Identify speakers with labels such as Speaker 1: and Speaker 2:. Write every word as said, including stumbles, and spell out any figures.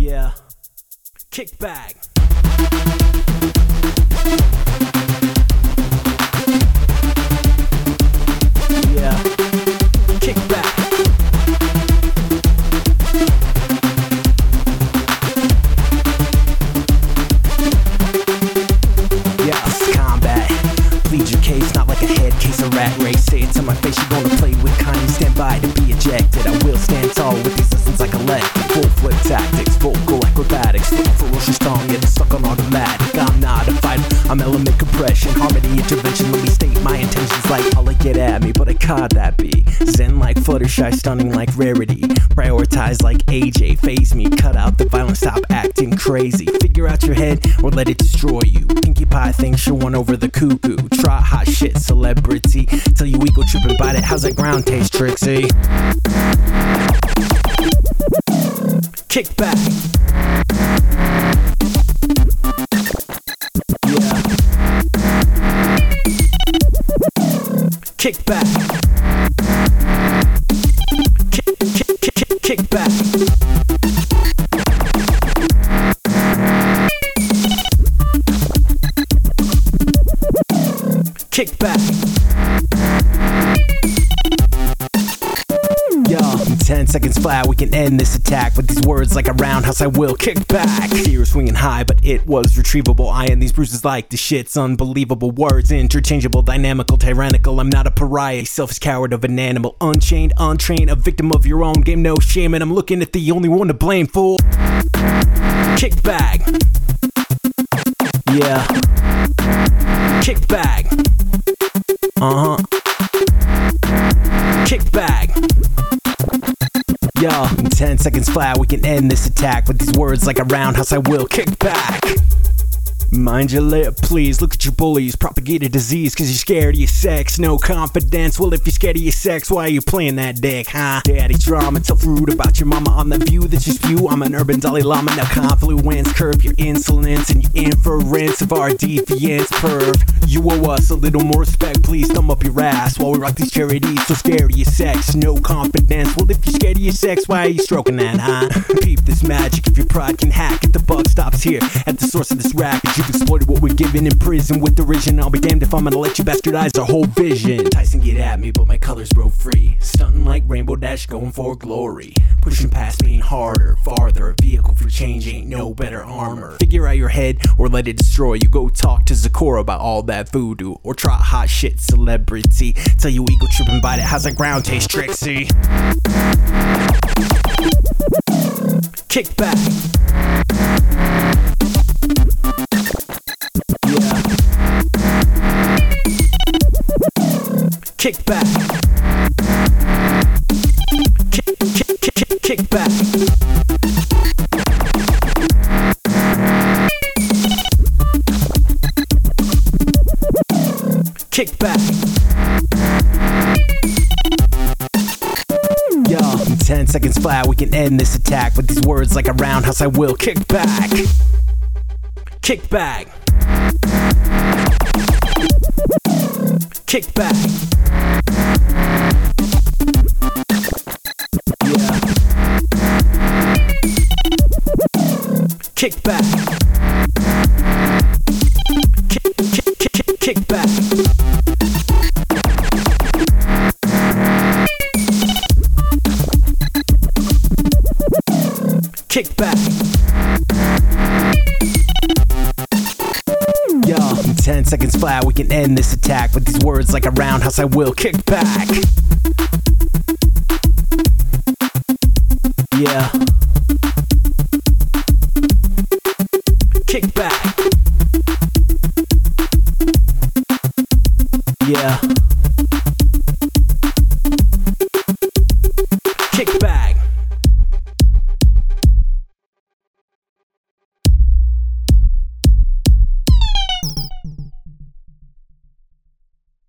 Speaker 1: Yeah, kick back. Yeah, kick back. Yeah, it's combat. Plead your case, not like a head case, a rat race. Say it to my face, you gonna play with kindness. Stand by to be ejected. I will stand tall with these lessons like electric. Full flip tactics, vocal acrobatics. Full ferocious strong, yet stuck on automatic. I'm not a fighter, I'm element compression. Harmony intervention, let me state my intentions like holla get at me, but I caught that be. Zen like Fluttershy, stunning like rarity. Prioritize like A J, phase me. Cut out the violence, stop acting crazy. Figure out your head or let it destroy you. Pinkie Pie thinks you're one over the cuckoo. Try hot shit celebrity till you ego trip and bite it. How's that ground taste, Trixie? Kick back. Yeah. Kick back. Kick, kick, kick, kick, kick back. Kick back. Yo, in ten seconds flat, we can end this attack with these words like a roundhouse. I will kick back. Fear swinging high, but it was retrievable. I and these bruises like the shit's unbelievable. Words interchangeable, dynamical, tyrannical. I'm not a pariah, a selfish coward of an animal. Unchained, untrained, a victim of your own game. No shame, and I'm looking at the only one to blame. Fool. Kick back. Yeah. Kick back. Uh huh. Kick back. Yo, in ten seconds flat, we can end this attack with these words like a roundhouse. I will kick back. Mind your lip, please. Look at your bullies. Propagate a disease cause you're scared of your sex. No confidence. Well, if you're scared of your sex, why are you playing that dick, huh? Daddy drama, tough rude about your mama on the view that you spew. I'm an urban Dalai Lama. Now confluence, curb your insolence and your inference of our deviance. Perv, you owe us a little more respect. Please thumb up your ass while we rock these charities. So scared of your sex, no confidence. Well, if you're scared of your sex, why are you stroking that, huh? Peep this magic if your pride can hack it. The buck stops here at the source of this racket. You've exploited what we're given in prison with derision. I'll be damned if I'm gonna let you bastardize our whole vision. Tyson get at me, but my colors broke free. Stunting like Rainbow Dash, going for glory. Pushing past being harder, farther. A vehicle for change ain't no better armor. Figure out your head or let it destroy you. Go talk to Zakora about all that voodoo. Or try hot shit celebrity till you ego trip and bite it. How's that ground taste, Trixie? Kick back. Yeah. Kick back. Kick, kick, kick, kick, kick back. Kick back. Yo, in ten seconds flat, we can end this attack with these words like a roundhouse. I will kick back. Kick back. Kick back. Yeah. Kick back. Kick, kick, kick, kick, kick back. Kick back. Yo, in ten seconds flat, we can end this attack with these words like a roundhouse. I will kick back. Yeah.